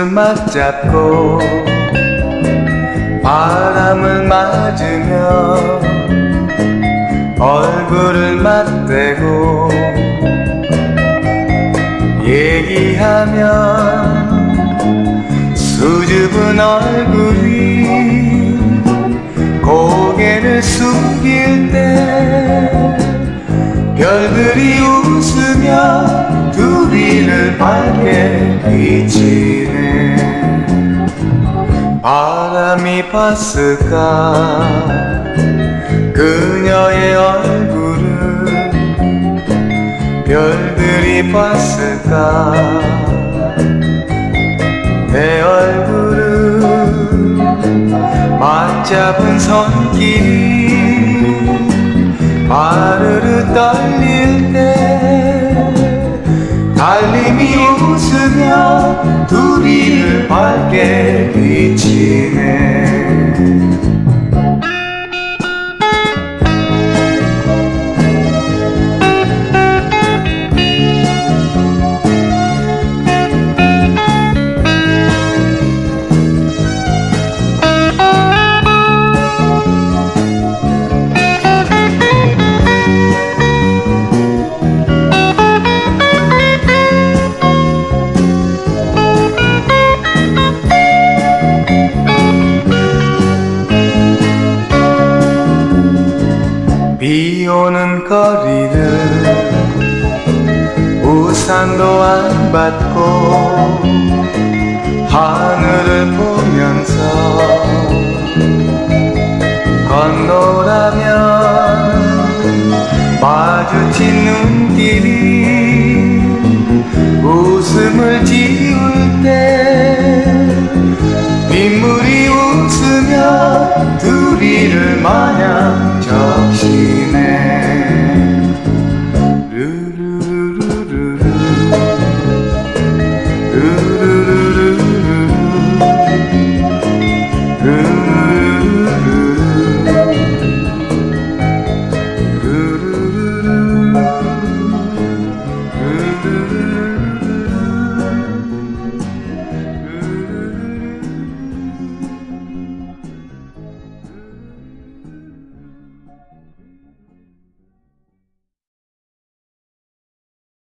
손을 맞잡고 바람을 맞으며 얼굴을 맞대고 얘기하면 수줍은 얼굴이 고개를 숙일 때 별들이 웃으며 둘이를 밝게 비치네. 바람이 봤을까 그녀의 얼굴을, 별들이 봤을까 내 얼굴을, 맞잡은 손길이 바르르 떨릴 때 달님이 웃으며 둘이를 밝게 비치네. 비 오는 거리를 우산도 안 받고 하늘을 보면서 건너라면 마주친 눈길이 웃음을 지울 때 빗물이 웃으며 둘이를 마냥 적시네.